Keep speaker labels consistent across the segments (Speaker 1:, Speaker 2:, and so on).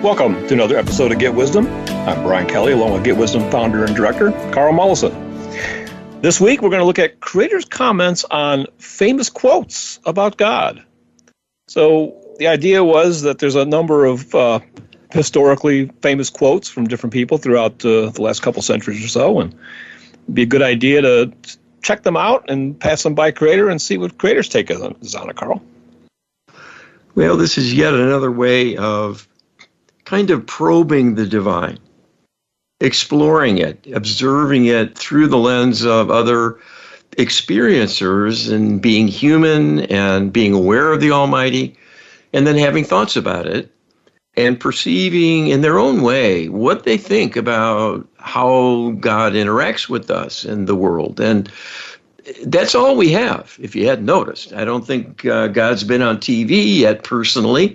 Speaker 1: Welcome to another episode of Get Wisdom. I'm Brian Kelly, along with Get Wisdom founder and director, Carl Mollison. This week, we're going to look at creators' comments on famous quotes about God. So the idea was that there's a number of historically famous quotes from different people throughout the last couple centuries or so, and it'd be a good idea to check them out and pass them by creator and see what creator's take is on it, Carl.
Speaker 2: Well, this is yet another way of kind of probing the divine, exploring it, observing it through the lens of other experiencers and being human and being aware of the Almighty, and then having thoughts about it and perceiving in their own way what they think about how God interacts with us and the world. And that's all we have, if you hadn't noticed. I don't think God's been on TV yet personally.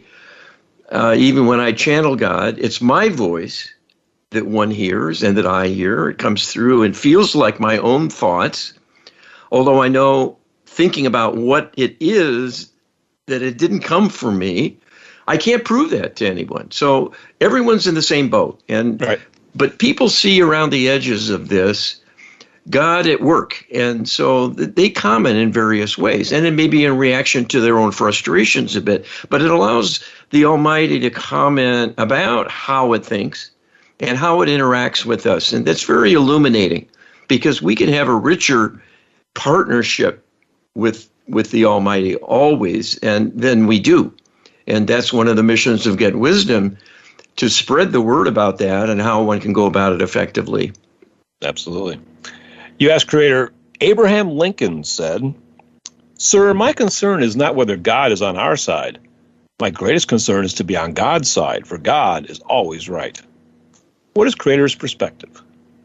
Speaker 2: Even when I channel God, it's my voice that one hears and that I hear. It comes through and feels like my own thoughts. Although I know, thinking about what it is, that it didn't come from me, I can't prove that to anyone. So everyone's in the same boat.
Speaker 1: Right.
Speaker 2: But people see around the edges of this God at work. And so they comment in various ways. And it may be in reaction to their own frustrations a bit. But it allows the Almighty to comment about how it thinks and how it interacts with us. And that's very illuminating, because we can have a richer partnership with the Almighty always, and then we do. And that's one of the missions of Get Wisdom, to spread the word about that and how one can go about it effectively.
Speaker 1: Absolutely. U.S. creator Abraham Lincoln said, "Sir, my concern is not whether God is on our side. My greatest concern is to be on God's side, for God is always right." What is creator's perspective?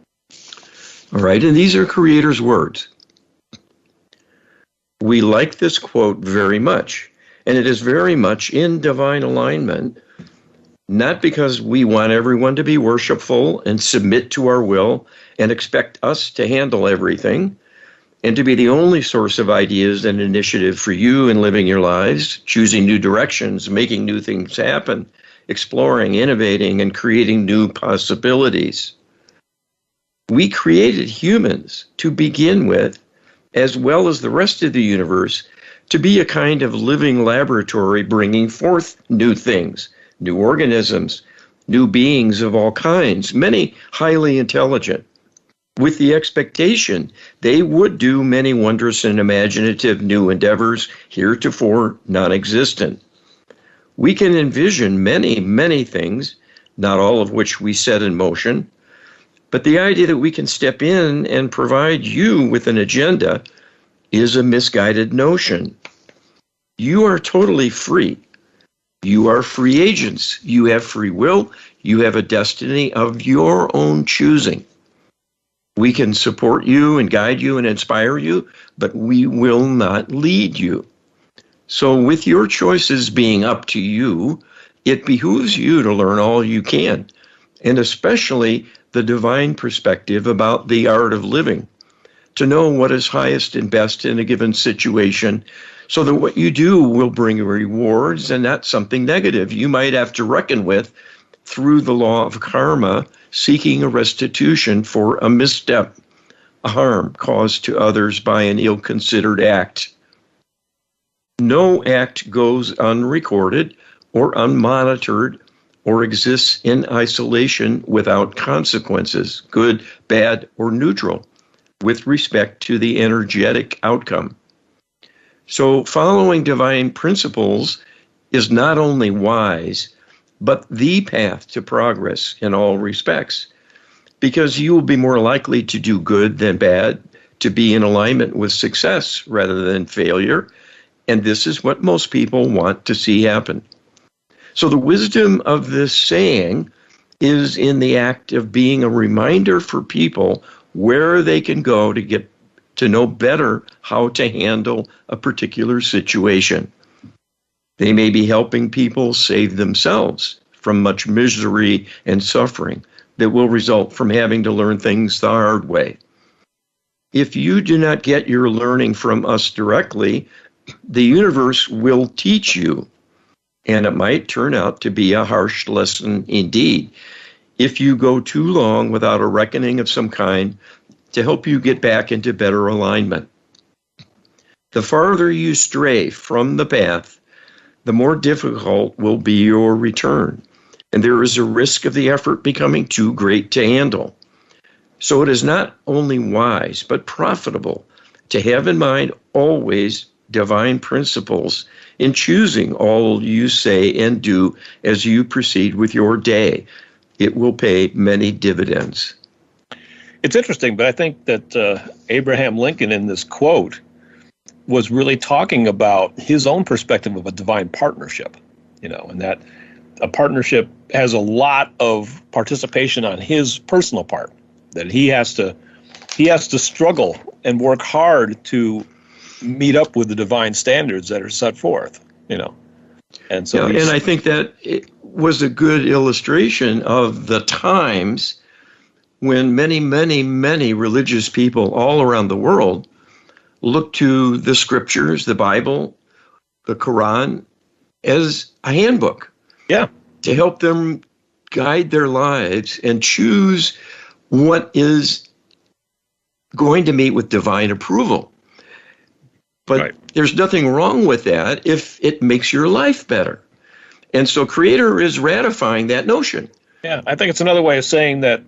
Speaker 2: All right, and these are creator's words. We like this quote very much, and it is very much in divine alignment, not because we want everyone to be worshipful and submit to our will and expect us to handle everything and to be the only source of ideas and initiative for you in living your lives, choosing new directions, making new things happen, exploring, innovating, and creating new possibilities. We created humans to begin with, as well as the rest of the universe, to be a kind of living laboratory bringing forth new things, new organisms, new beings of all kinds, many highly intelligent, with the expectation they would do many wondrous and imaginative new endeavors heretofore non-existent. We can envision many, many things, not all of which we set in motion, but the idea that we can step in and provide you with an agenda is a misguided notion. You are totally free. You are free agents. You have free will. You have a destiny of your own choosing. We can support you and guide you and inspire you, but we will not lead you. So with your choices being up to you, it behooves you to learn all you can, and especially the divine perspective about the art of living, to know what is highest and best in a given situation, so that what you do will bring rewards and not something negative you might have to reckon with through the law of karma, seeking a restitution for a misstep, a harm caused to others by an ill-considered act. No act goes unrecorded or unmonitored or exists in isolation without consequences, good, bad, or neutral, with respect to the energetic outcome. So following divine principles is not only wise, but the path to progress in all respects, because you will be more likely to do good than bad, to be in alignment with success rather than failure, and this is what most people want to see happen. So the wisdom of this saying is in the act of being a reminder for people where they can go to get to know better how to handle a particular situation. They may be helping people save themselves from much misery and suffering that will result from having to learn things the hard way. If you do not get your learning from us directly, the universe will teach you. And it might turn out to be a harsh lesson indeed if you go too long without a reckoning of some kind to help you get back into better alignment. The farther you stray from the path, the more difficult will be your return. And there is a risk of the effort becoming too great to handle. So it is not only wise, but profitable to have in mind always divine principles in choosing all you say and do as you proceed with your day. It will pay many dividends.
Speaker 1: It's interesting, but I think that Abraham Lincoln in this quote was really talking about his own perspective of a divine partnership, and that a partnership has a lot of participation on his personal part, that he has to struggle and work hard to meet up with the divine standards that are set forth, And so,
Speaker 2: and I think that it was a good illustration of the times when many, many, many religious people all around the world look to the scriptures, the Bible, the Quran, as a handbook.
Speaker 1: Yeah.
Speaker 2: To help them guide their lives and choose what is going to meet with divine approval. But
Speaker 1: right.
Speaker 2: There's nothing wrong with that if it makes your life better. And so Creator is ratifying that notion.
Speaker 1: Yeah, I think it's another way of saying that,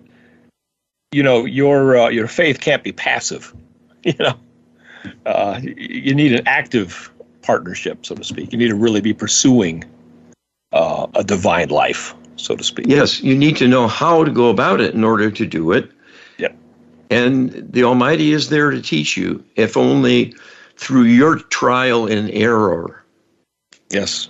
Speaker 1: your faith can't be passive. You need an active partnership, so to speak. You need to really be pursuing a divine life, so to speak.
Speaker 2: Yes, you need to know how to go about it in order to do it.
Speaker 1: Yep.
Speaker 2: And the Almighty is there to teach you, if only through your trial and error.
Speaker 1: Yes.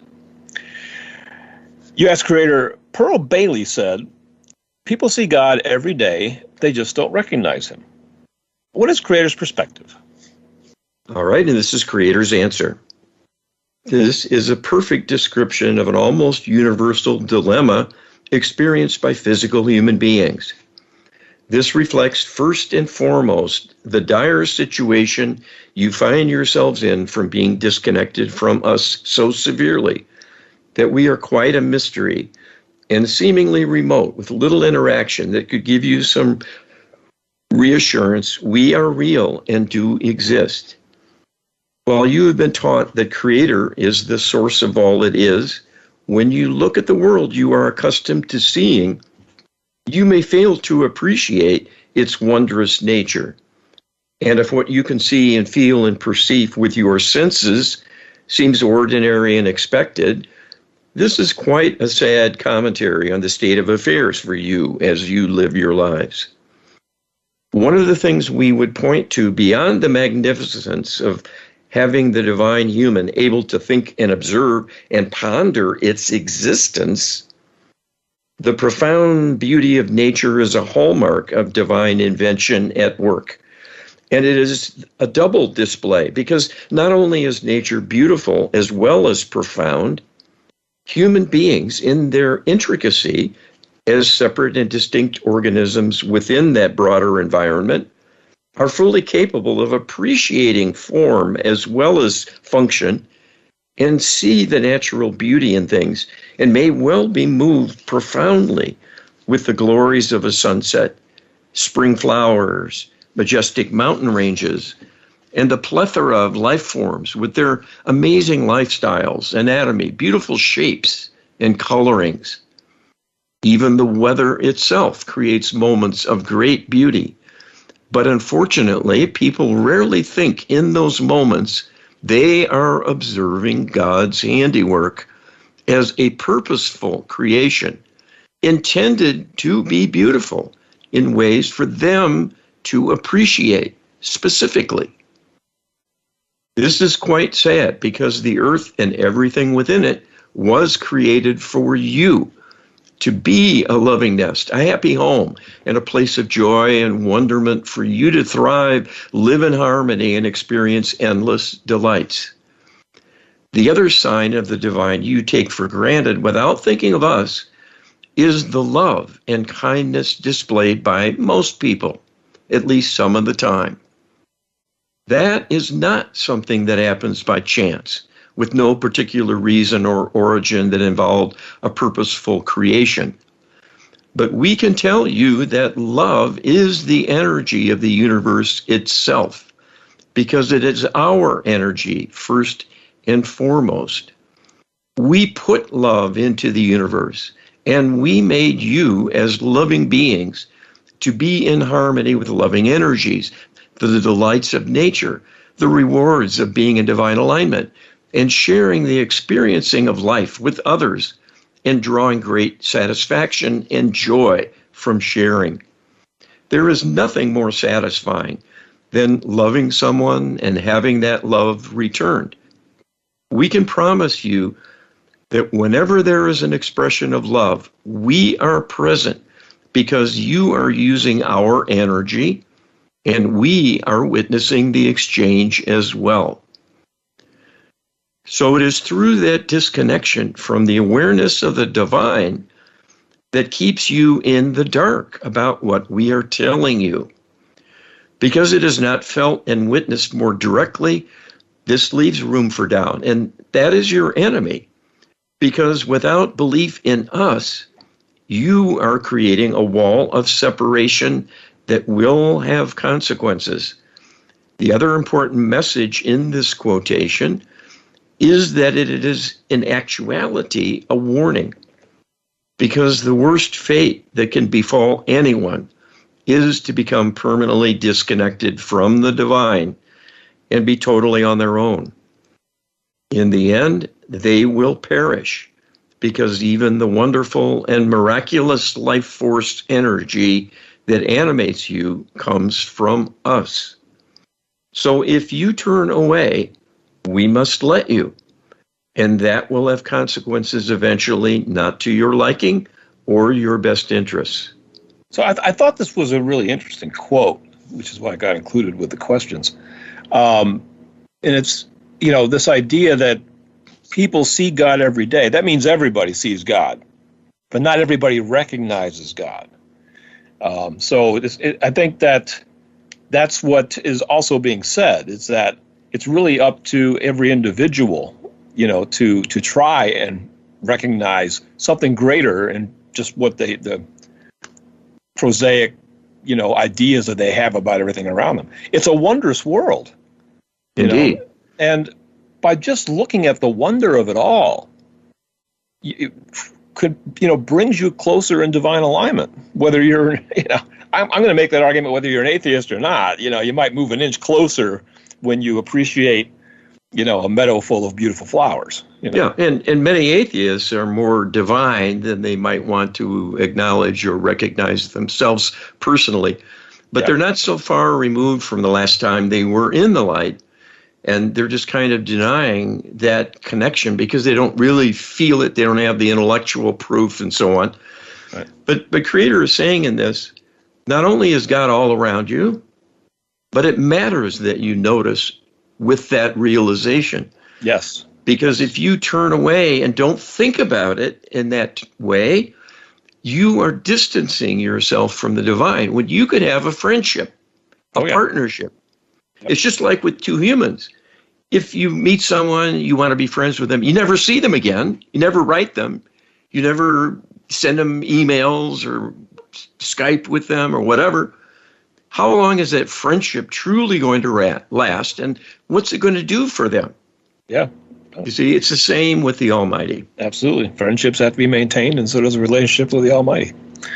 Speaker 1: U.S. creator Pearl Bailey said, "People see God every day, they just don't recognize him." What is Creator's perspective?
Speaker 2: All right, and this is Creator's answer. This is a perfect description of an almost universal dilemma experienced by physical human beings. This reflects first and foremost the dire situation you find yourselves in from being disconnected from us so severely that we are quite a mystery and seemingly remote with little interaction that could give you some reassurance we are real and do exist. While you have been taught that Creator is the source of all it is, when you look at the world you are accustomed to seeing, you may fail to appreciate its wondrous nature. And if what you can see and feel and perceive with your senses seems ordinary and expected, this is quite a sad commentary on the state of affairs for you as you live your lives. One of the things we would point to beyond the magnificence of having the divine human able to think and observe and ponder its existence, the profound beauty of nature is a hallmark of divine invention at work. And it is a double display because not only is nature beautiful as well as profound, human beings in their intricacy as separate and distinct organisms within that broader environment are fully capable of appreciating form as well as function and see the natural beauty in things and may well be moved profoundly with the glories of a sunset, spring flowers, majestic mountain ranges, and the plethora of life forms with their amazing lifestyles, anatomy, beautiful shapes, and colorings. Even the weather itself creates moments of great beauty. But unfortunately, people rarely think in those moments they are observing God's handiwork as a purposeful creation, intended to be beautiful in ways for them to appreciate specifically. This is quite sad because the earth and everything within it was created for you to be a loving nest, a happy home, and a place of joy and wonderment for you to thrive, live in harmony, and experience endless delights. The other sign of the divine you take for granted without thinking of us is the love and kindness displayed by most people, at least some of the time. That is not something that happens by chance with no particular reason or origin that involved a purposeful creation. But we can tell you that love is the energy of the universe itself, because it is our energy first and foremost. We put love into the universe, and we made you as loving beings to be in harmony with loving energies, the delights of nature, the rewards of being in divine alignment, and sharing the experiencing of life with others, and drawing great satisfaction and joy from sharing. There is nothing more satisfying than loving someone and having that love returned. We can promise you that whenever there is an expression of love, we are present because you are using our energy and we are witnessing the exchange as well. So it is through that disconnection from the awareness of the divine that keeps you in the dark about what we are telling you. Because it is not felt and witnessed more directly, this leaves room for doubt. And that is your enemy. Because without belief in us, you are creating a wall of separation that will have consequences. The other important message in this quotation is that it is in actuality a warning, because the worst fate that can befall anyone is to become permanently disconnected from the divine and be totally on their own. In the end, they will perish, because even the wonderful and miraculous life force energy that animates you comes from us. So if you turn away, we must let you. And that will have consequences eventually, not to your liking or your best interests.
Speaker 1: So I thought this was a really interesting quote, which is why I got included with the questions. And it's, this idea that people see God every day. That means everybody sees God, but not everybody recognizes God. I think that's what is also being said, is that it's really up to every individual, to try and recognize something greater and just what the prosaic, ideas that they have about everything around them. It's a wondrous world.
Speaker 2: Indeed.
Speaker 1: And by just looking at the wonder of it all, it could, brings you closer in divine alignment. Whether you're, I'm going to make that argument whether you're an atheist or not. You might move an inch closer when you appreciate, a meadow full of beautiful flowers.
Speaker 2: Yeah, and many atheists are more divine than they might want to acknowledge or recognize themselves personally. But they're not so far removed from the last time they were in the light. And they're just kind of denying that connection because they don't really feel it. They don't have the intellectual proof and so on. Right. But Creator is saying in this, not only is God all around you, but it matters that you notice with that realization.
Speaker 1: Yes.
Speaker 2: Because if you turn away and don't think about it in that way, you are distancing yourself from the divine when you could have a friendship, a partnership. Yep. It's just like with two humans. If you meet someone, you want to be friends with them, you never see them again. You never write them. You never send them emails or Skype with them or whatever. How long is that friendship truly going to last? And what's it going to do for them?
Speaker 1: Yeah.
Speaker 2: You see, it's the same with the Almighty.
Speaker 1: Absolutely. Friendships have to be maintained, and so does a relationship with the Almighty.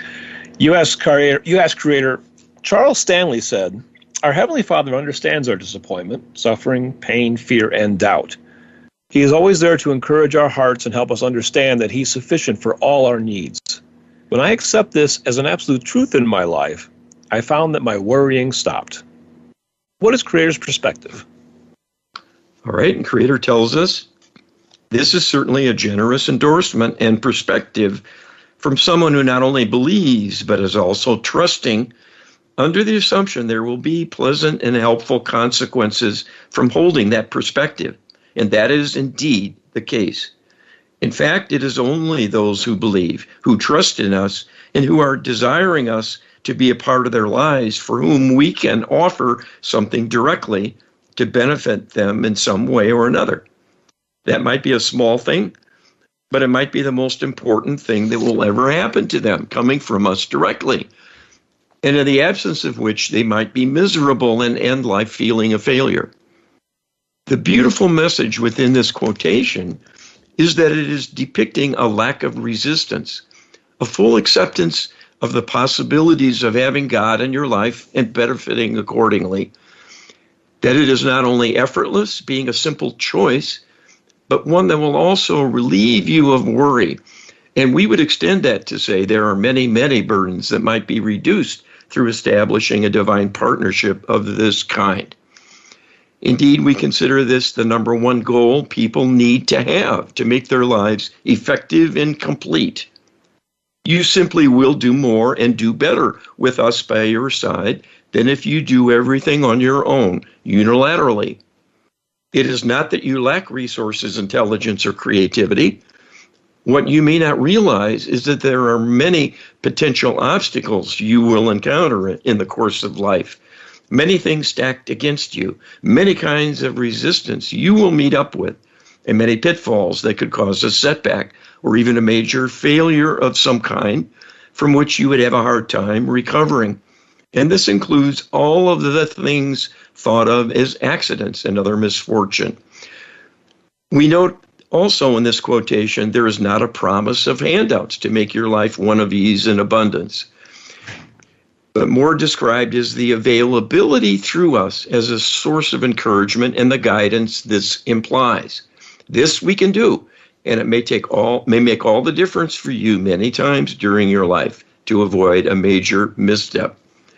Speaker 1: U.S. Creator Charles Stanley said, "Our Heavenly Father understands our disappointment, suffering, pain, fear, and doubt. He is always there to encourage our hearts and help us understand that He's sufficient for all our needs. When I accept this as an absolute truth in my life, I found that my worrying stopped." What is Creator's perspective?
Speaker 2: All right, and Creator tells us, this is certainly a generous endorsement and perspective from someone who not only believes, but is also trusting, under the assumption there will be pleasant and helpful consequences from holding that perspective. And that is indeed the case. In fact, it is only those who believe, who trust in us, and who are desiring us to be a part of their lives, for whom we can offer something directly to benefit them in some way or another. That might be a small thing, but it might be the most important thing that will ever happen to them, coming from us directly. And in the absence of which they might be miserable and end life feeling a failure. The beautiful message within this quotation is that it is depicting a lack of resistance, a full acceptance of the possibilities of having God in your life and benefiting accordingly. That it is not only effortless, being a simple choice, but one that will also relieve you of worry. And we would extend that to say there are many, many burdens that might be reduced through establishing a divine partnership of this kind. Indeed, we consider this the number one goal people need to have to make their lives effective and complete. You simply will do more and do better with us by your side than if you do everything on your own, unilaterally. It is not that you lack resources, intelligence, or creativity. What you may not realize is that there are many potential obstacles you will encounter in the course of life. Many things stacked against you, many kinds of resistance you will meet up with, and many pitfalls that could cause a setback or even a major failure of some kind from which you would have a hard time recovering. And this includes all of the things thought of as accidents and other misfortune. We note also in this quotation, there is not a promise of handouts to make your life one of ease and abundance, but more described is the availability through us as a source of encouragement and the guidance this implies. This we can do, and it may make all the difference for you many times during your life to avoid a major misstep.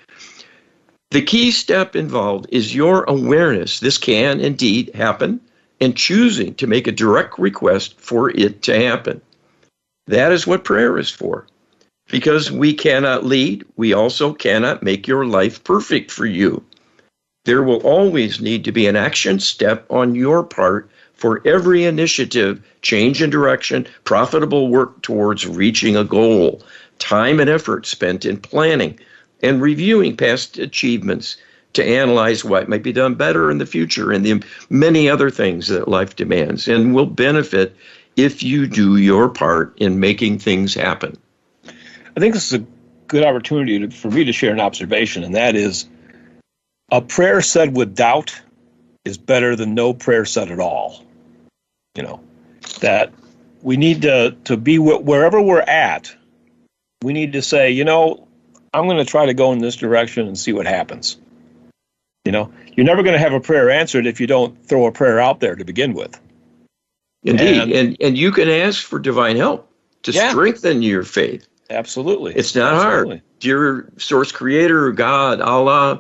Speaker 2: The key step involved is your awareness this can indeed happen and choosing to make a direct request for it to happen. That is what prayer is for. Because we cannot lead, we also cannot make your life perfect for you. There will always need to be an action step on your part for every initiative, change in direction, profitable work towards reaching a goal, time and effort spent in planning and reviewing past achievements to analyze what might be done better in the future and the many other things that life demands and will benefit if you do your part in making things happen.
Speaker 1: I think this is a good opportunity for me to share an observation, and that is a prayer said with doubt is better than no prayer said at all. You know, that we need to be wherever we're at, we need to say, you know, I'm going to try to go in this direction and see what happens. You know, you're never going to have a prayer answered if you don't throw a prayer out there to begin with.
Speaker 2: Indeed. And you can ask for divine help to strengthen your faith.
Speaker 1: Absolutely.
Speaker 2: It's not hard. Dear source creator, God, Allah,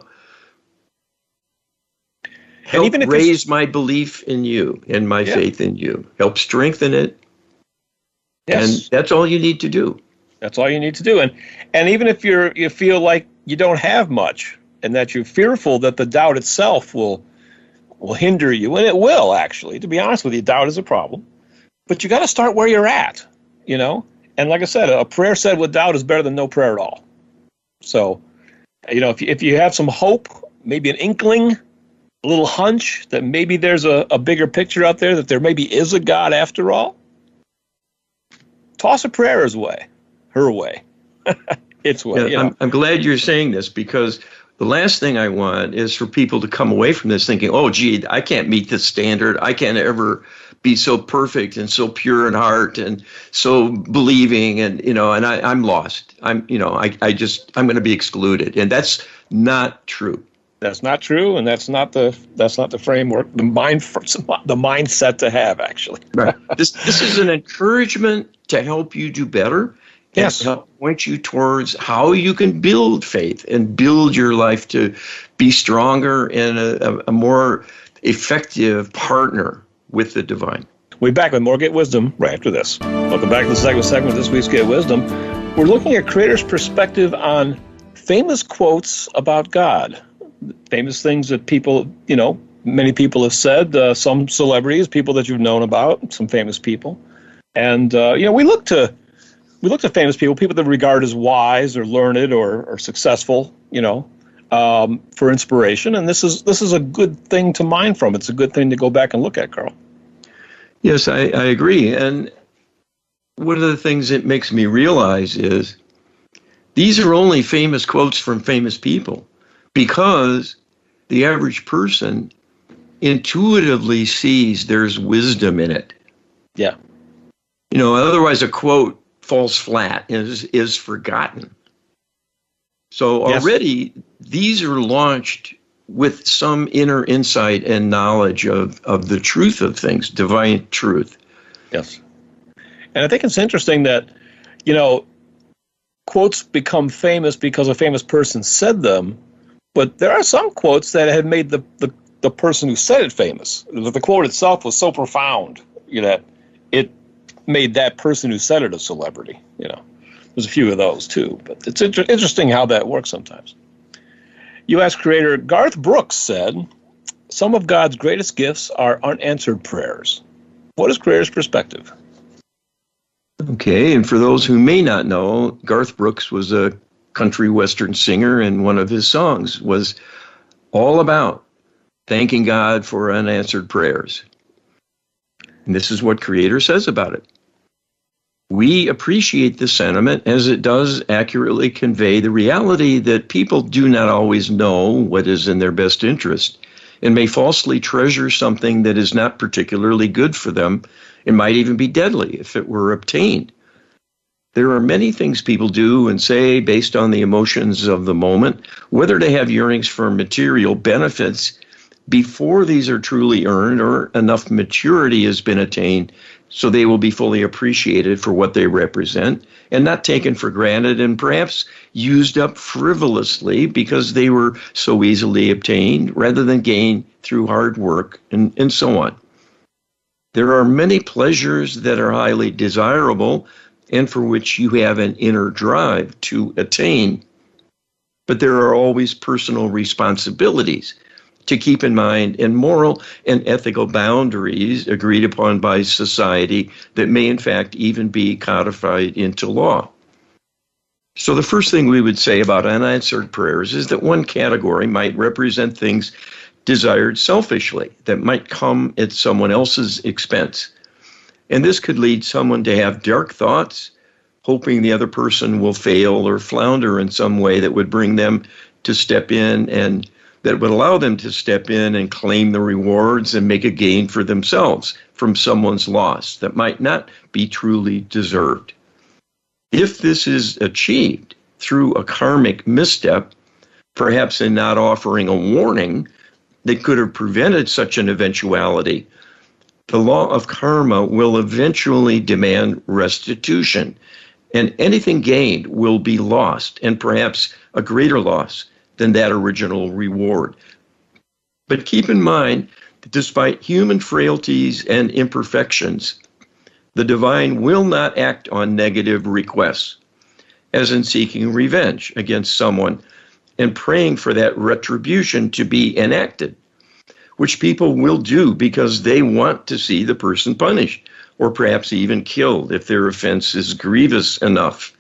Speaker 2: help raise my belief in you and my faith in you. Help strengthen it. Yes. And that's all you need to do.
Speaker 1: That's all you need to do. And even if you feel like you don't have much and that you're fearful that the doubt itself will hinder you, and it will actually, to be honest with you, doubt is a problem. But you got to start where you're at, you know? And like I said, a prayer said with doubt is better than no prayer at all. So, you know, if you have some hope, maybe an inkling, a little hunch that maybe there's a bigger picture out there, that there maybe is a God after all, toss a prayer his way, her way, its way.
Speaker 2: Yeah,
Speaker 1: you know?
Speaker 2: I'm glad you're saying this, because the last thing I want is for people to come away from this thinking, oh, gee, I can't meet this standard. I can't ever be so perfect and so pure in heart and so believing, and, you know, and I'm lost. I'm going to be excluded. And that's not true.
Speaker 1: That's not true, and that's not the framework, the mindset to have, actually.
Speaker 2: Right. This is an encouragement to help you do better.
Speaker 1: Yes.
Speaker 2: To help point you towards how you can build faith and build your life to be stronger and a more effective partner with the divine.
Speaker 1: We'll be back with more Get Wisdom right after this. Welcome back to the second segment of this week's Get Wisdom. We're looking at Creator's perspective on famous quotes about God. Famous things that people, you know, many people have said, some celebrities, people that you've known about, some famous people. And, you know, we look to famous people that regard as wise or learned or successful, you know, for inspiration. And this is a good thing to mine from. It's a good thing to go back and look at, Carl.
Speaker 2: Yes, I agree. And one of the things it makes me realize is these are only famous quotes from famous people because the average person intuitively sees there's wisdom in it.
Speaker 1: Yeah.
Speaker 2: Otherwise a quote falls flat and is forgotten. So already these are launched with some inner insight and knowledge of the truth of things, divine truth.
Speaker 1: Yes. And I think it's interesting that, quotes become famous because a famous person said them, but there are some quotes that have made the person who said it famous. The quote itself was so profound, that it made that person who said it a celebrity. There's a few of those too, but it's interesting how that works sometimes. U.S. creator Garth Brooks said, "Some of God's greatest gifts are unanswered prayers." What is creator's perspective?
Speaker 2: Okay, and for those who may not know, Garth Brooks was a country western singer, and one of his songs was all about thanking God for unanswered prayers. And this is what Creator says about it. We appreciate the sentiment as it does accurately convey the reality that people do not always know what is in their best interest and may falsely treasure something that is not particularly good for them. It might even be deadly if it were obtained. There are many things people do and say based on the emotions of the moment, whether they have yearnings for material benefits before these are truly earned or enough maturity has been attained so they will be fully appreciated for what they represent and not taken for granted and perhaps used up frivolously because they were so easily obtained rather than gained through hard work and so on. There are many pleasures that are highly desirable and for which you have an inner drive to attain, but there are always personal responsibilities to keep in mind and moral and ethical boundaries agreed upon by society that may in fact even be codified into law. So the first thing we would say about unanswered prayers is that one category might represent things desired selfishly that might come at someone else's expense. And this could lead someone to have dark thoughts, hoping the other person will fail or flounder in some way that would bring them to step in and that would allow them to step in and claim the rewards and make a gain for themselves from someone's loss that might not be truly deserved. If this is achieved through a karmic misstep, perhaps in not offering a warning that could have prevented such an eventuality, the law of karma will eventually demand restitution, and anything gained will be lost, and perhaps a greater loss than that original reward. But keep in mind that despite human frailties and imperfections, the divine will not act on negative requests, as in seeking revenge against someone and praying for that retribution to be enacted, which people will do because they want to see the person punished or perhaps even killed if their offense is grievous enough.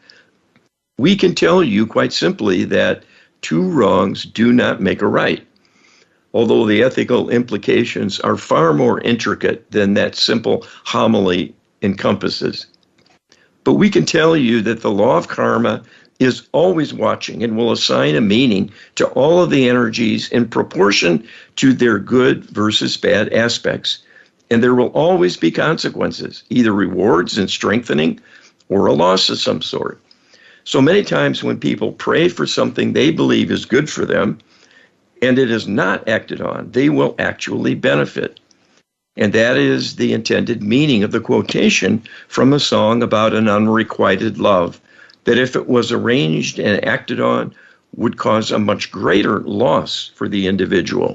Speaker 2: We can tell you quite simply that two wrongs do not make a right, although the ethical implications are far more intricate than that simple homily encompasses. But we can tell you that the law of karma is always watching and will assign a meaning to all of the energies in proportion to their good versus bad aspects. And there will always be consequences, either rewards and strengthening or a loss of some sort. So many times when people pray for something they believe is good for them and it is not acted on, they will actually benefit. And that is the intended meaning of the quotation from a song about an unrequited love, that if it was arranged and acted on, would cause a much greater loss for the individual.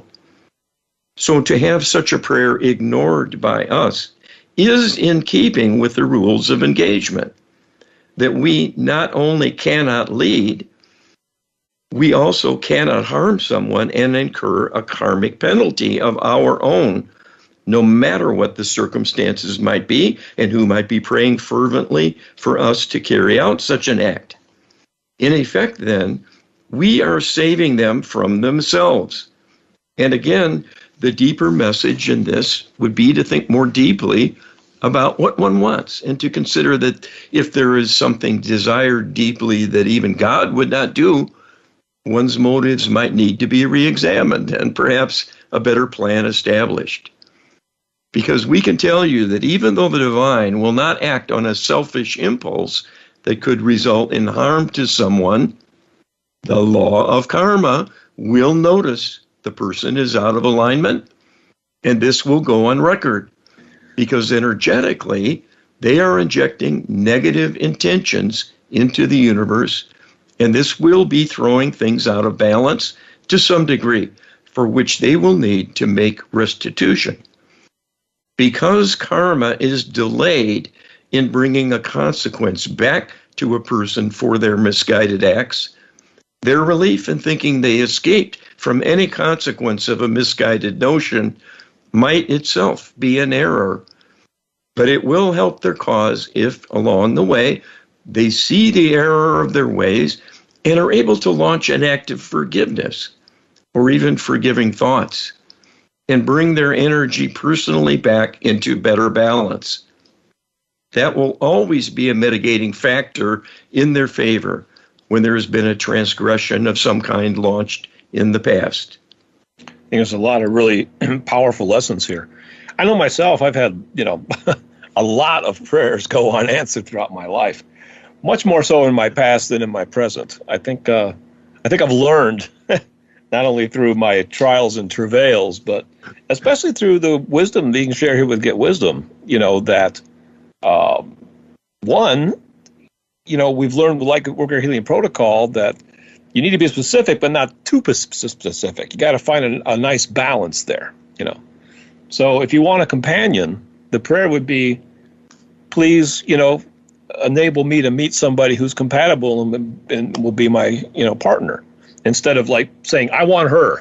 Speaker 2: So to have such a prayer ignored by us is in keeping with the rules of engagement, that we not only cannot lead, we also cannot harm someone and incur a karmic penalty of our own, no matter what the circumstances might be and who might be praying fervently for us to carry out such an act. In effect, then, we are saving them from themselves. And again, the deeper message in this would be to think more deeply about what one wants, and to consider that if there is something desired deeply that even God would not do, one's motives might need to be re-examined and perhaps a better plan established. Because we can tell you that even though the divine will not act on a selfish impulse that could result in harm to someone, the law of karma will notice the person is out of alignment, and this will go on record because energetically they are injecting negative intentions into the universe, and this will be throwing things out of balance to some degree, for which they will need to make restitution. Because karma is delayed in bringing a consequence back to a person for their misguided acts, their relief in thinking they escaped from any consequence of a misguided notion might itself be an error. But it will help their cause if, along the way, they see the error of their ways and are able to launch an act of forgiveness or even forgiving thoughts and bring their energy personally back into better balance. That will always be a mitigating factor in their favor when there has been a transgression of some kind launched in the past.
Speaker 1: I think there's a lot of really powerful lessons here. I know myself, I've had, a lot of prayers go unanswered throughout my life, much more so in my past than in my present. I think I've learned, not only through my trials and travails, but especially through the wisdom being shared here with Get Wisdom, that one, we've learned, like Worker Healing Protocol, that you need to be specific, but not too specific. You got to find a nice balance there, So if you want a companion, the prayer would be, please, enable me to meet somebody who's compatible and will be my, partner, instead of like saying, I want her.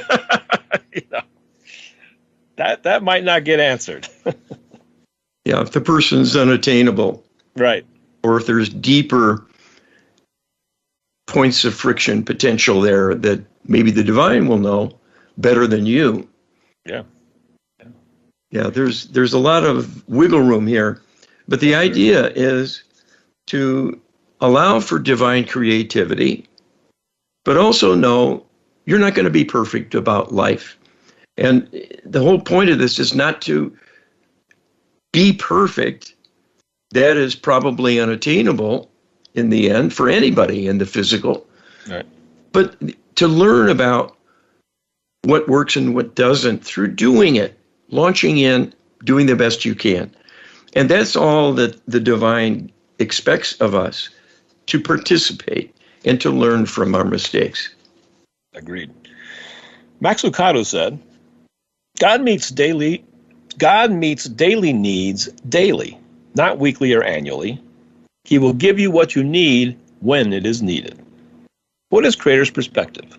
Speaker 1: That might not get answered.
Speaker 2: Yeah, if the person's unattainable.
Speaker 1: Right.
Speaker 2: Or if there's deeper points of friction potential there that maybe the divine will know better than you.
Speaker 1: Yeah.
Speaker 2: Yeah, there's a lot of wiggle room here. But the idea is to allow for divine creativity, but also know you're not going to be perfect about life. And the whole point of this is not to be perfect. That is probably unattainable in the end for anybody in the physical.
Speaker 1: Right.
Speaker 2: But to learn about what works and what doesn't through doing it, launching in, doing the best you can. And that's all that the divine expects of us, to participate and to learn from our mistakes.
Speaker 1: Agreed. Max Lucado said, God meets daily needs daily, not weekly or annually. He will give you what you need when it is needed. What is Creator's perspective?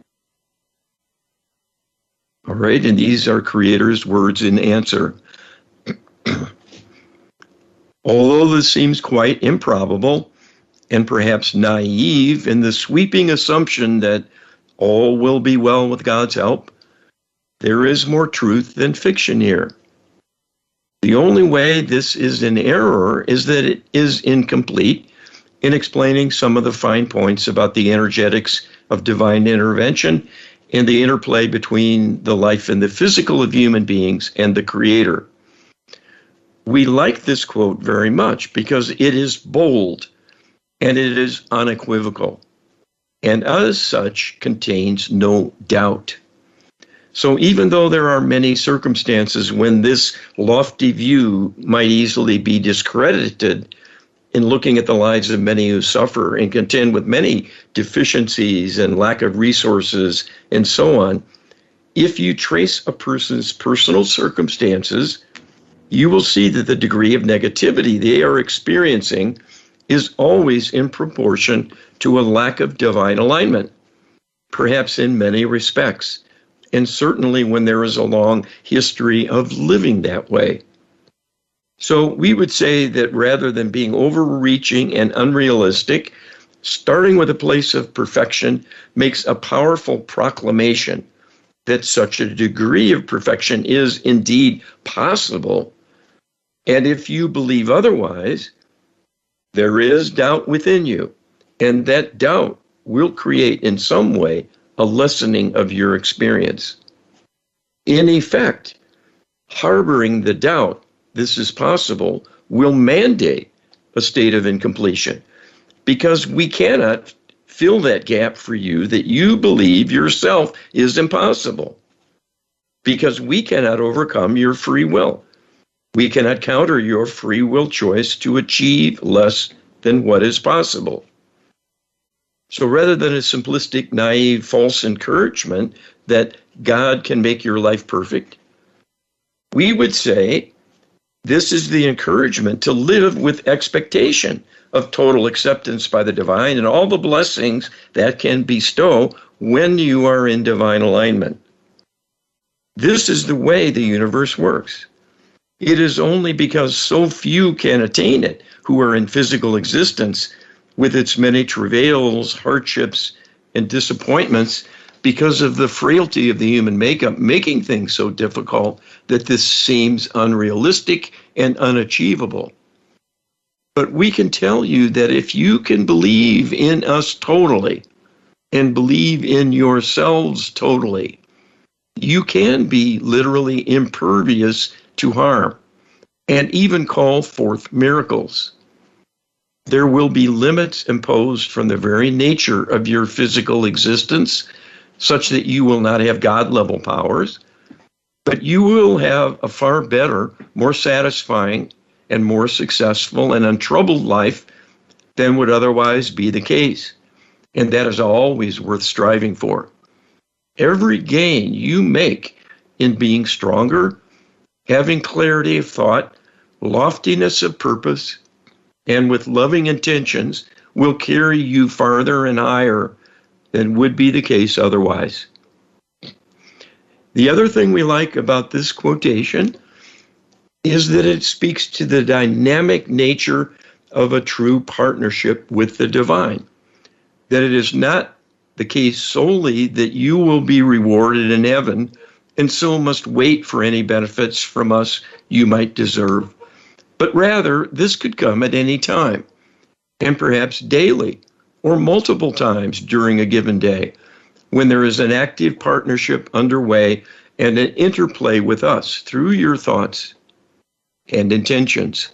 Speaker 2: All right, and these are Creator's words in answer. Although this seems quite improbable and perhaps naive in the sweeping assumption that all will be well with God's help, there is more truth than fiction here. The only way this is an error is that it is incomplete in explaining some of the fine points about the energetics of divine intervention and the interplay between the life and the physical of human beings and the Creator. We like this quote very much because it is bold and it is unequivocal, and as such contains no doubt. So even though there are many circumstances when this lofty view might easily be discredited in looking at the lives of many who suffer and contend with many deficiencies and lack of resources and so on, if you trace a person's personal circumstances, you will see that the degree of negativity they are experiencing is always in proportion to a lack of divine alignment, perhaps in many respects, and certainly when there is a long history of living that way. So we would say that rather than being overreaching and unrealistic, starting with a place of perfection makes a powerful proclamation that such a degree of perfection is indeed possible, And if you believe otherwise, there is doubt within you. And that doubt will create in some way a lessening of your experience. In effect, harboring the doubt this is possible will mandate a state of incompletion, because we cannot fill that gap for you that you believe yourself is impossible, because we cannot overcome your free will. We cannot counter your free will choice to achieve less than what is possible. So rather than a simplistic, naive, false encouragement that God can make your life perfect, we would say this is the encouragement to live with expectation of total acceptance by the divine and all the blessings that can bestow when you are in divine alignment. This is the way the universe works. It is only because so few can attain it who are in physical existence with its many travails, hardships, and disappointments, because of the frailty of the human makeup, making things so difficult that this seems unrealistic and unachievable. But we can tell you that if you can believe in us totally and believe in yourselves totally, you can be literally impervious to harm and even call forth miracles. There will be limits imposed from the very nature of your physical existence, such that you will not have God-level powers, but you will have a far better, more satisfying, and more successful and untroubled life than would otherwise be the case. And that is always worth striving for. Every gain you make in being stronger, having clarity of thought, loftiness of purpose, and with loving intentions will carry you farther and higher than would be the case otherwise. The other thing we like about this quotation is that it speaks to the dynamic nature of a true partnership with the divine. That it is not the case solely that you will be rewarded in heaven and so must wait for any benefits from us you might deserve, but rather this could come at any time, and perhaps daily or multiple times during a given day, when there is an active partnership underway and an interplay with us through your thoughts and intentions.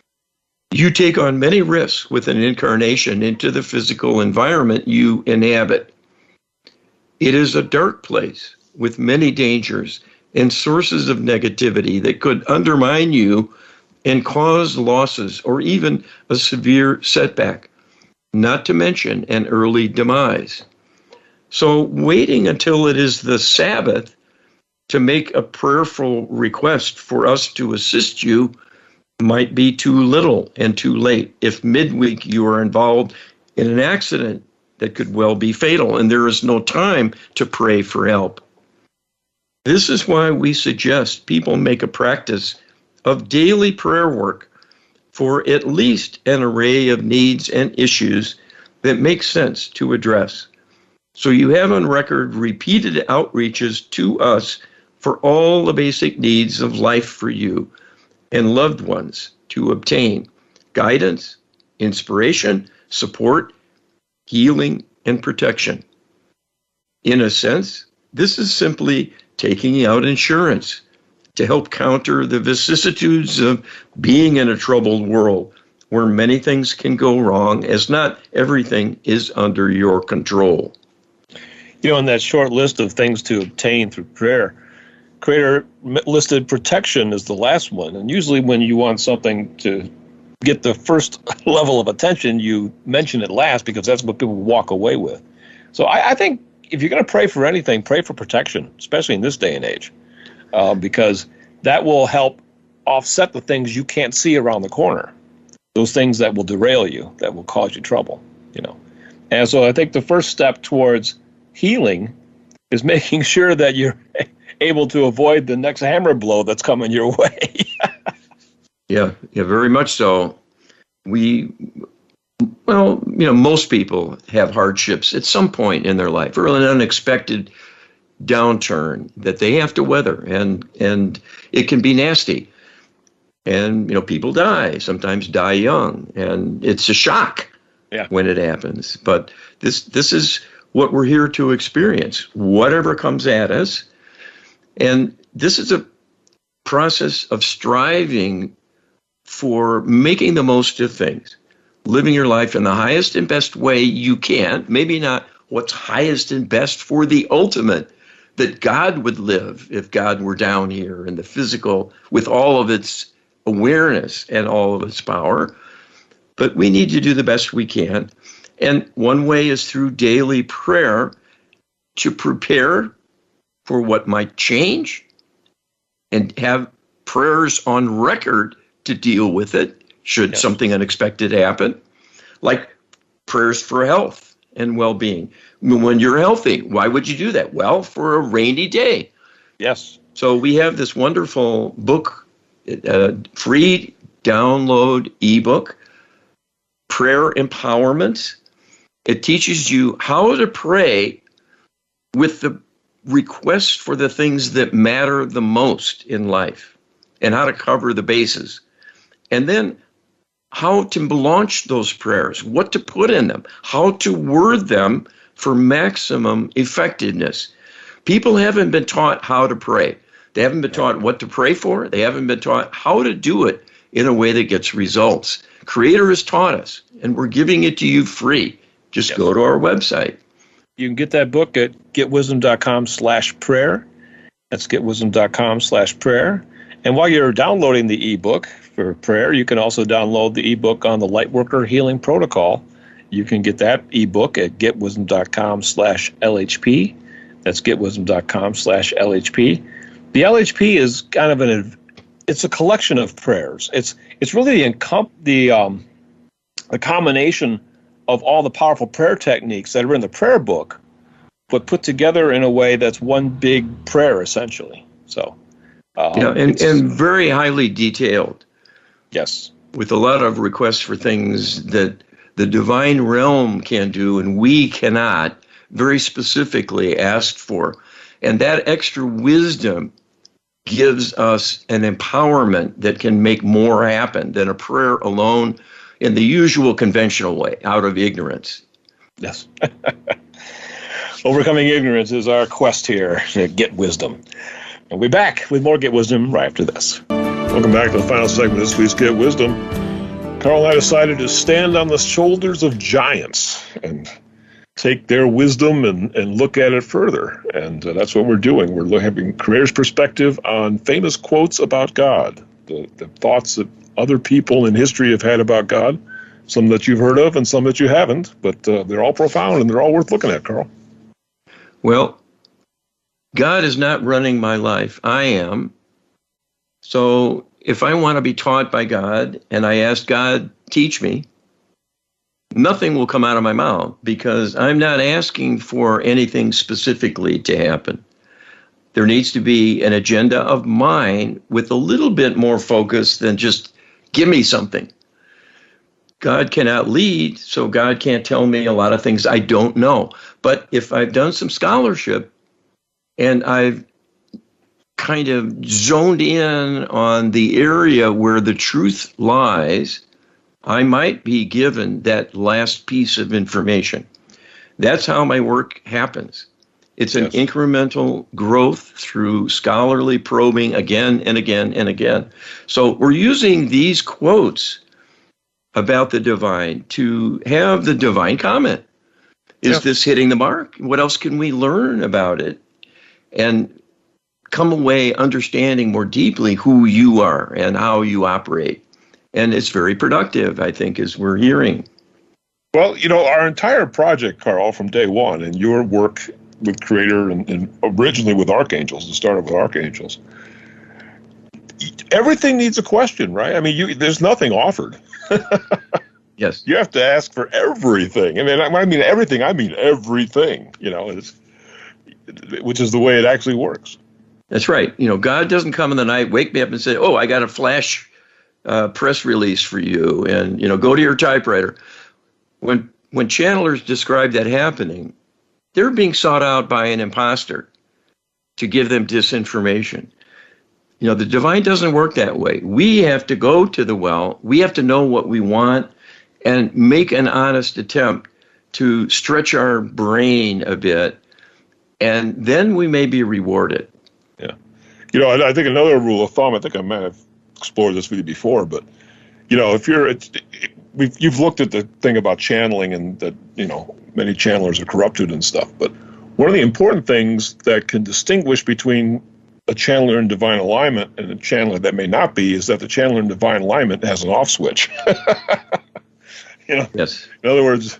Speaker 2: You take on many risks with an incarnation into the physical environment you inhabit. It is a dark place with many dangers and sources of negativity that could undermine you and cause losses or even a severe setback, not to mention an early demise. So waiting until it is the Sabbath to make a prayerful request for us to assist you might be too little and too late if midweek you are involved in an accident that could well be fatal and there is no time to pray for help. This is why we suggest people make a practice of daily prayer work for at least an array of needs and issues that make sense to address. So you have on record repeated outreaches to us for all the basic needs of life for you and loved ones to obtain guidance, inspiration, support, healing, and protection. In a sense, this is simply taking out insurance to help counter the vicissitudes of being in a troubled world where many things can go wrong, as not everything is under your control.
Speaker 1: You know, in that short list of things to obtain through prayer, Creator listed protection as the last one. And usually when you want something to get the first level of attention, you mention it last because that's what people walk away with. So I think if you're going to pray for anything, pray for protection, especially in this day and age, because that will help offset the things you can't see around the corner, those things that will derail you, that will cause you trouble, you know. And so I think the first step towards healing is making sure that you're able to avoid the next hammer blow that's coming your way.
Speaker 2: Yeah, very much so. Most people have hardships at some point in their life, or an unexpected downturn that they have to weather, and it can be nasty. And, people die, sometimes die young, and it's a shock
Speaker 1: Yeah.
Speaker 2: when it happens. But this is what we're here to experience, whatever comes at us. And this is a process of striving for making the most of things, living your life in the highest and best way you can, maybe not what's highest and best for the ultimate that God would live if God were down here in the physical with all of its awareness and all of its power. But we need to do the best we can. And one way is through daily prayer to prepare for what might change and have prayers on record to deal with it should something unexpected happen, like prayers for health and well-being. When you're healthy, why would you do that? Well, for a rainy day.
Speaker 1: Yes.
Speaker 2: So we have this wonderful book, free download ebook, Prayer Empowerment. It teaches you how to pray with the request for the things that matter the most in life and how to cover the bases. And then how to launch those prayers, what to put in them, how to word them for maximum effectiveness. People haven't been taught how to pray. They haven't been taught what to pray for. They haven't been taught how to do it in a way that gets results. Creator has taught us, and we're giving it to you free. Just go to our website.
Speaker 1: You can get that book at getwisdom.com/prayer. That's getwisdom.com/prayer. And while you're downloading the ebook for prayer, you can also download the ebook on the Lightworker Healing Protocol. You can get that ebook at getwisdom.com/LHP. That's getwisdom.com/LHP. The LHP is kind of it's a collection of prayers. It's really the combination of all the powerful prayer techniques that are in the prayer book, but put together in a way that's one big prayer, essentially. So,
Speaker 2: and very highly detailed.
Speaker 1: Yes.
Speaker 2: With a lot of requests for things that the divine realm can do and we cannot, very specifically asked for. And that extra wisdom gives us an empowerment that can make more happen than a prayer alone in the usual conventional way, out of ignorance.
Speaker 1: Yes. Overcoming ignorance is our quest here to get wisdom. And we'll be back with more Get Wisdom right after this. Welcome back to the final segment of this week's Get Wisdom. Carl and I decided to stand on the shoulders of giants and take their wisdom and look at it further. And that's what we're doing. We're having Creator's perspective on famous quotes about God, the thoughts that other people in history have had about God, some that you've heard of and some that you haven't, but they're all profound and they're all worth looking at, Carl.
Speaker 2: Well, God is not running my life. I am. So if I want to be taught by God and I ask God, teach me, nothing will come out of my mouth because I'm not asking for anything specifically to happen. There needs to be an agenda of mine with a little bit more focus than just give me something. God cannot lead, so God can't tell me a lot of things I don't know. But if I've done some scholarship and I've kind of zoned in on the area where the truth lies, I might be given that last piece of information. That's how my work happens. It's an incremental growth through scholarly probing again and again and again. So we're using these quotes about the divine to have the divine comment. Is this hitting the mark? What else can we learn about it? And come away understanding more deeply who you are and how you operate. And it's very productive, I think, as we're hearing.
Speaker 1: Well, our entire project, Carl, from day one, and your work with Creator and originally with Archangels, it started with Archangels, everything needs a question, right? I mean, there's nothing offered.
Speaker 2: Yes.
Speaker 1: You have to ask for everything. And when I mean everything, I mean everything, which is the way it actually works.
Speaker 2: That's right. God doesn't come in the night, wake me up and say, oh, I got a flash press release for you, and, go to your typewriter. When channelers describe that happening, they're being sought out by an imposter to give them disinformation. The divine doesn't work that way. We have to go to the well. We have to know what we want and make an honest attempt to stretch our brain a bit, and then we may be rewarded.
Speaker 1: Yeah. I think another rule of thumb, I think I might have explored this with you before, but, if you've looked at the thing about channeling and that, many channelers are corrupted and stuff, but one of the important things that can distinguish between a channeler in divine alignment and a channeler that may not be is that the channeler in divine alignment has an off switch.
Speaker 2: Yes.
Speaker 1: In other words,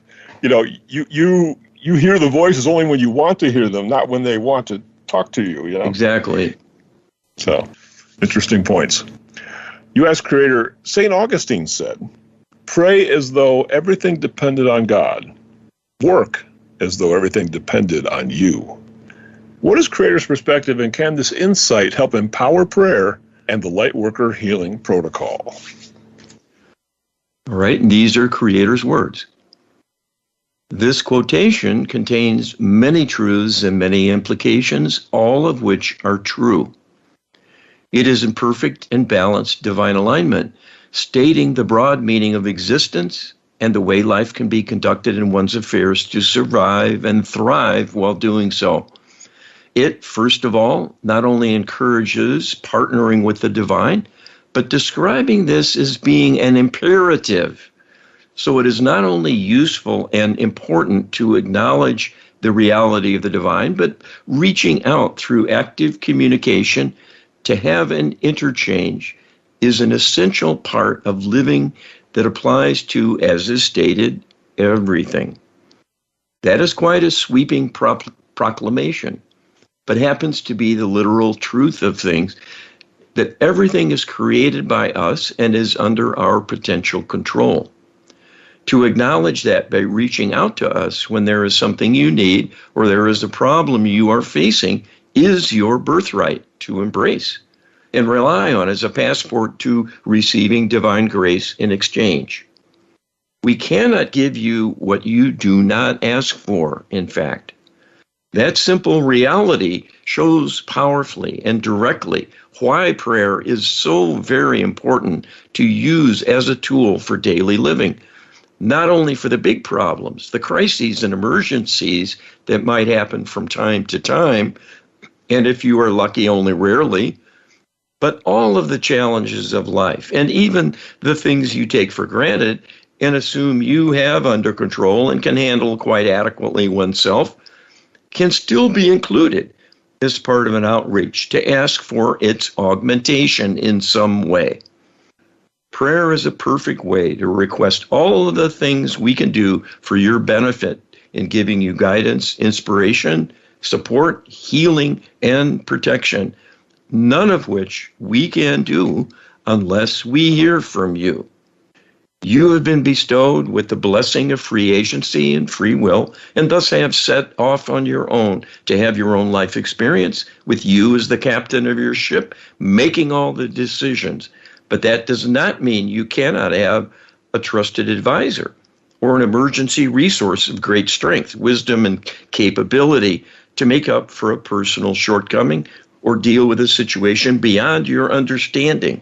Speaker 1: you hear the voices only when you want to hear them, not when they want to talk to you.
Speaker 2: Exactly.
Speaker 1: So, interesting points. U.S. Creator St. Augustine said, "Pray as though everything depended on God. Work as though everything depended on you." What is Creator's perspective, and can this insight help empower prayer and the Lightworker Healing Protocol?
Speaker 2: All right, and these are Creator's words. This quotation contains many truths and many implications, all of which are true. It is in perfect and balanced divine alignment, stating the broad meaning of existence and the way life can be conducted in one's affairs to survive and thrive while doing so. It, first of all, not only encourages partnering with the divine, but describing this as being an imperative. So it is not only useful and important to acknowledge the reality of the divine, but reaching out through active communication to have an interchange is an essential part of living that applies to, as is stated, everything. That is quite a sweeping proclamation, but happens to be the literal truth of things, that everything is created by us and is under our potential control. To acknowledge that by reaching out to us when there is something you need or there is a problem you are facing is your birthright to embrace and rely on as a passport to receiving divine grace in exchange. We cannot give you what you do not ask for, in fact. That simple reality shows powerfully and directly why prayer is so very important to use as a tool for daily living, not only for the big problems, the crises and emergencies that might happen from time to time, and if you are lucky, only rarely, but all of the challenges of life, and even the things you take for granted and assume you have under control and can handle quite adequately oneself, can still be included as part of an outreach to ask for its augmentation in some way. Prayer is a perfect way to request all of the things we can do for your benefit in giving you guidance, inspiration, support, healing, and protection, none of which we can do unless we hear from you. You have been bestowed with the blessing of free agency and free will, and thus have set off on your own to have your own life experience with you as the captain of your ship, making all the decisions. But that does not mean you cannot have a trusted advisor or an emergency resource of great strength, wisdom, and capability to make up for a personal shortcoming or deal with a situation beyond your understanding.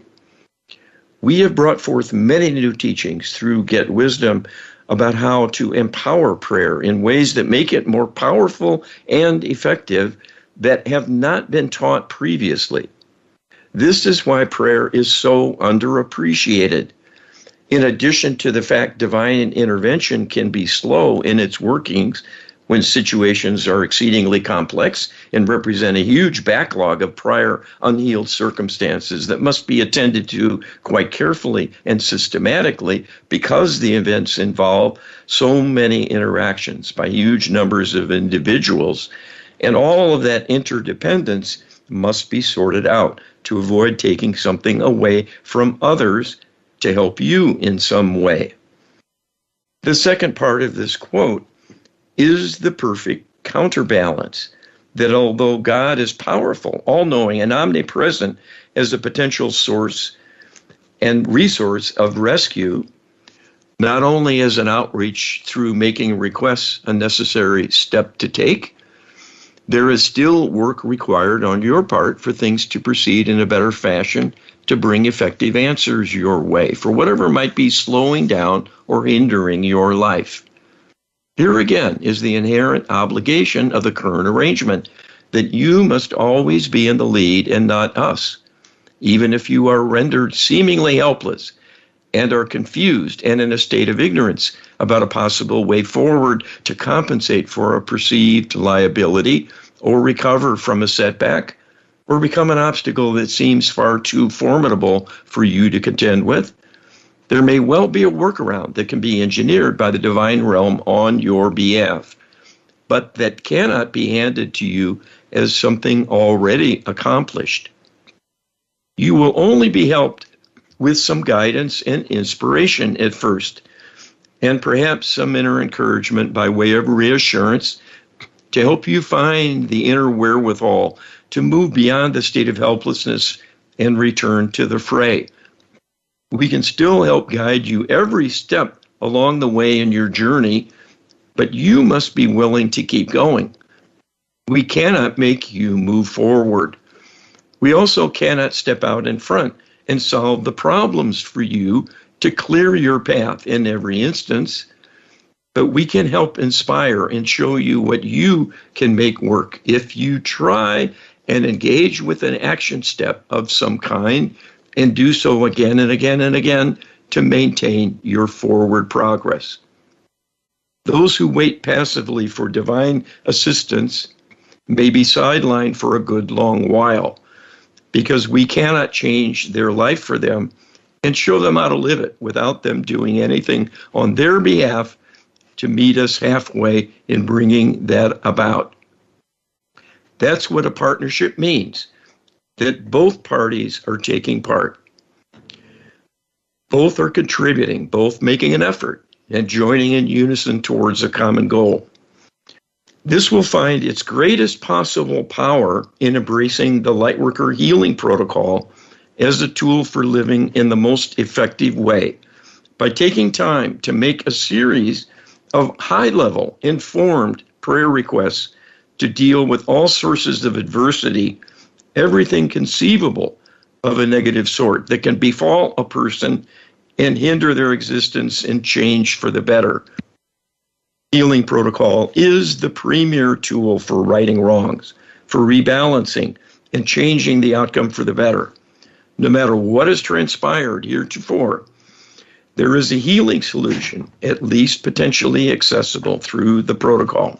Speaker 2: We have brought forth many new teachings through Get Wisdom about how to empower prayer in ways that make it more powerful and effective that have not been taught previously. This is why prayer is so underappreciated. In addition to the fact divine intervention can be slow in its workings when situations are exceedingly complex and represent a huge backlog of prior unhealed circumstances that must be attended to quite carefully and systematically because the events involve so many interactions by huge numbers of individuals, and all of that interdependence must be sorted out to avoid taking something away from others to help you in some way. The second part of this quote is the perfect counterbalance that although God is powerful, all-knowing, and omnipresent as a potential source and resource of rescue, not only as an outreach through making requests a necessary step to take, There is still work required on your part for things to proceed in a better fashion to bring effective answers your way for whatever might be slowing down or hindering your life. Here again is the inherent obligation of the current arrangement that you must always be in the lead and not us, even if you are rendered seemingly helpless and are confused and in a state of ignorance about a possible way forward to compensate for a perceived liability or recover from a setback or become an obstacle that seems far too formidable for you to contend with. There may well be a workaround that can be engineered by the divine realm on your behalf, but that cannot be handed to you as something already accomplished. You will only be helped with some guidance and inspiration at first, and perhaps some inner encouragement by way of reassurance to help you find the inner wherewithal to move beyond the state of helplessness and return to the fray. We can still help guide you every step along the way in your journey, but you must be willing to keep going. We cannot make you move forward. We also cannot step out in front and solve the problems for you to clear your path in every instance, but we can help inspire and show you what you can make work if you try and engage with an action step of some kind and do so again and again and again to maintain your forward progress. Those who wait passively for divine assistance may be sidelined for a good long while because we cannot change their life for them and show them how to live it without them doing anything on their behalf to meet us halfway in bringing that about. That's what a partnership means, that both parties are taking part. Both are contributing, both making an effort and joining in unison towards a common goal. This will find its greatest possible power in embracing the Lightworker Healing Protocol as a tool for living in the most effective way by taking time to make a series of high-level, informed prayer requests to deal with all sources of adversity, everything conceivable of a negative sort that can befall a person and hinder their existence and change for the better. Healing Protocol is the premier tool for righting wrongs, for rebalancing and changing the outcome for the better. No matter what has transpired heretofore, there is a healing solution, at least potentially accessible through the protocol.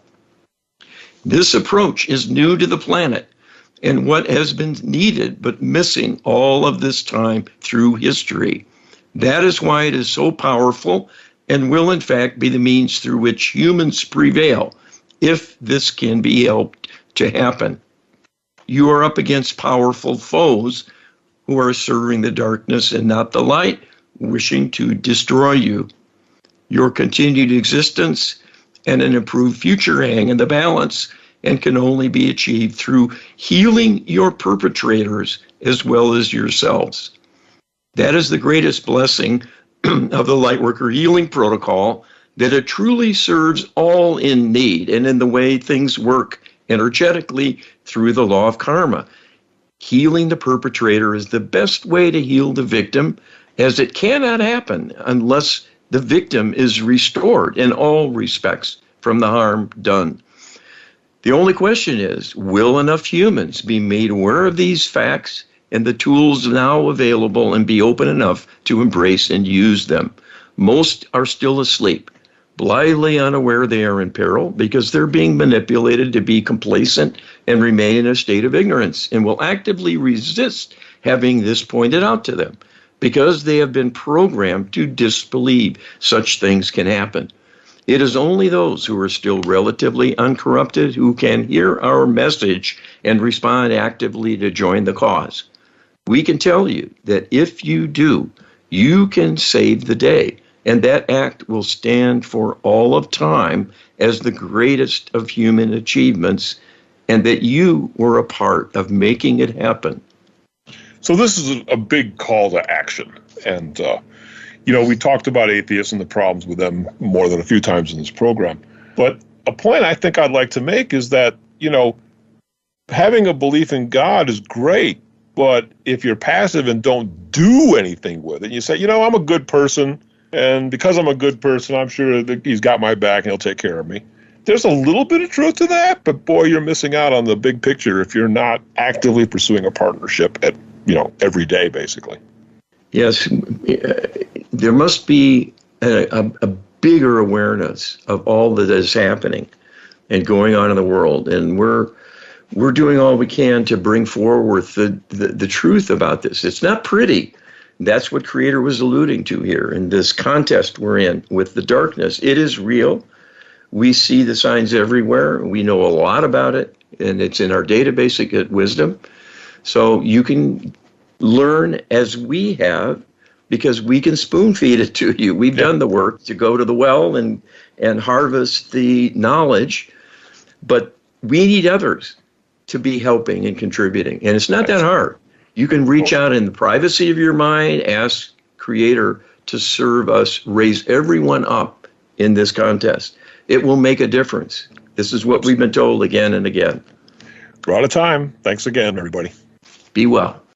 Speaker 2: This approach is new to the planet and what has been needed but missing all of this time through history. That is why it is so powerful and will in fact be the means through which humans prevail if this can be helped to happen. You are up against powerful foes who are serving the darkness and not the light, wishing to destroy you. Your continued existence and an improved future hang in the balance and can only be achieved through healing your perpetrators as well as yourselves. That is the greatest blessing of the Lightworker Healing Protocol, that it truly serves all in need and in the way things work energetically through the law of karma. Healing the perpetrator is the best way to heal the victim, as it cannot happen unless the victim is restored in all respects from the harm done. The only question is, will enough humans be made aware of these facts and the tools now available and be open enough to embrace and use them? Most are still asleep, blithely unaware they are in peril because they're being manipulated to be complacent and remain in a state of ignorance, and will actively resist having this pointed out to them because they have been programmed to disbelieve such things can happen. It is only those who are still relatively uncorrupted who can hear our message and respond actively to join the cause. We can tell you that if you do, you can save the day, and that act will stand for all of time as the greatest of human achievements, and that you were a part of making it happen.
Speaker 1: So this is a big call to action. And, we talked about atheists and the problems with them more than a few times in this program. But a point I think I'd like to make is that, having a belief in God is great, but if you're passive and don't do anything with it, you say, I'm a good person, and because I'm a good person, I'm sure that he's got my back and he'll take care of me. There's a little bit of truth to that, but boy, you're missing out on the big picture if you're not actively pursuing a partnership at, every day, basically.
Speaker 2: Yes, there must be a bigger awareness of all that is happening and going on in the world, and we're doing all we can to bring forward the truth about this. It's not pretty. That's what Creator was alluding to here in this contest we're in with the darkness. It is real. We see the signs everywhere. We know a lot about it, and it's in our database at Get Wisdom. So you can learn as we have, because we can spoon feed it to you. We've done the work to go to the well and harvest the knowledge, but we need others to be helping and contributing. And it's not that hard. You can reach out in the privacy of your mind, ask Creator to serve us, raise everyone up in this contest. It will make a difference. This is what we've been told again and again.
Speaker 1: We're out of time. Thanks again, everybody.
Speaker 2: Be well.